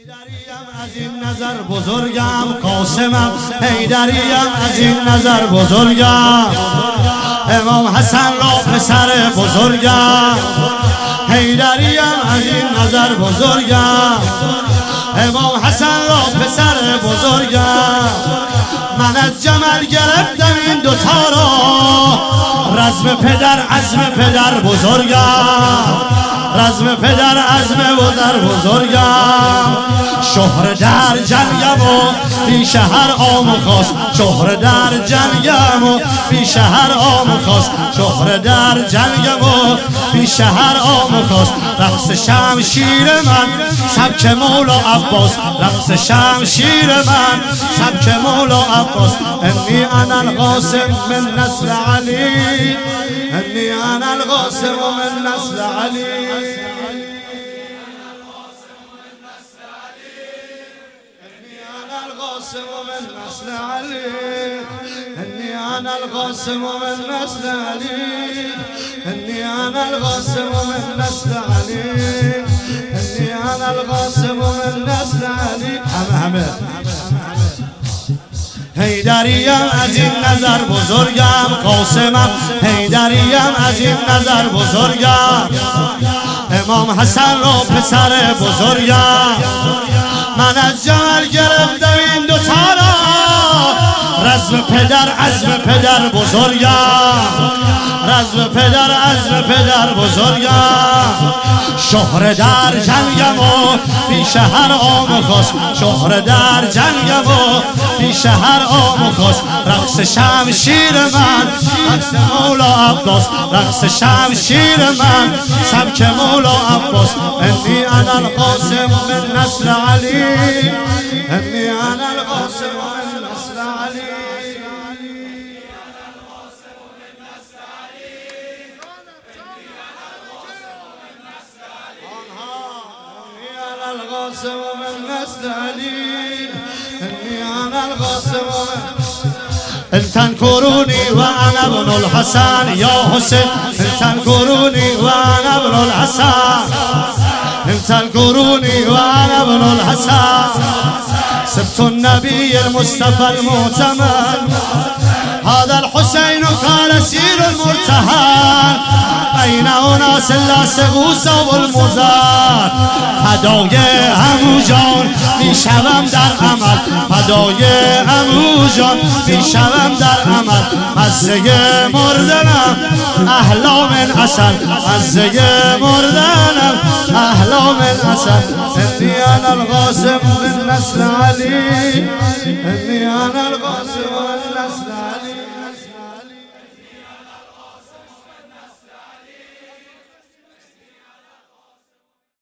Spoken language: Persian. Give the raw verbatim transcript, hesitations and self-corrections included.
حیدریم از این نظر بزرگم، قاسمم حیدریم از این نظر بزرگم، امام حسن را پسر بزرگم، حیدریم از این نظر بزرگم، امام حسن را پسر بزرگم. من از جمل گرفتم این دوتا را، رزم پدر عزم پدر بزرگم، رزم پدر عزم پدر بزرگم. شهر در جنگم و پیش هر عام و خاص، شهر در جنگم و پیش هر عام و خاص، شهر در جنگم و پیش هر عام و خاص. رقص شمشیر من سبک مولا عباس، رقص شمشیر من سبک مولا عباس. انی انا القاسم من نسل علی، انی انا القاسم من نسل علی. من نسل علي، إني أنا القاسم من نسل علي، إني أنا القاسم من نسل علي، إني أنا القاسم من نسل علي. همه همه حیدریم از این نظر بزرگم، قاسمم حیدریم از این نظر بزرگم، امام حسن را پسر بزرگم. من از جمل گرفتم این دوتا را، رزم پدر عزم پدر بزرگم، رزم پدر عزم پدر بزرگم. شهر در جنگم و پیش هر عام و خاص، شهر در جنگم و پیش هر عام و خاص. رقص شمشیر من رقص مولا عباس، رقص شمشیر من سبک مولا عباس. انی انا القاسم من نسل علی، انی انا القاسم من نسل علی. القاسم من نسل علي، إني أنا القاسم من إن تنكروني وأنا ابن الحسن يا حسين، إن تنكروني وأنا ابن الحسن، إن تنكروني وأنا ابن الحسن. سبت النبي المصطفى المؤتمن، هذا الحسين قال سير المرتهن. أين أناس لا سغوس والمزار، فدای عمو جان میشوم در عمل، فدای عمو جان میشوم در عمل. مزه مردنم احلا من عسل، مزه مردنم احلا من عسل. إني أنا القاسم من نسل علي، إني أنا القاسم